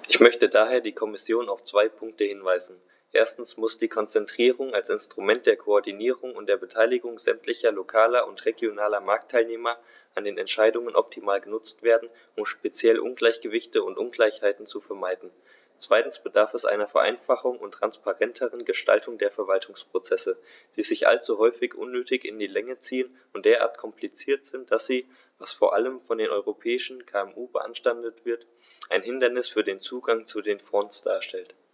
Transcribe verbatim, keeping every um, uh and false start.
Ich möchte daher die Kommission auf zwei Punkte hinweisen. Erstens muss die Konzentrierung als Instrument der Koordinierung und der Beteiligung sämtlicher lokaler und regionaler Marktteilnehmer an den Entscheidungen optimal genutzt werden, um speziell Ungleichgewichte und Ungleichheiten zu vermeiden. Zweitens bedarf es einer Vereinfachung und transparenteren Gestaltung der Verwaltungsprozesse, die sich allzu häufig unnötig in die Länge ziehen und derart kompliziert sind, dass sie, was vor allem von den europäischen K M U beanstandet wird, ein Hindernis für den Zugang zu den Fonds darstellt.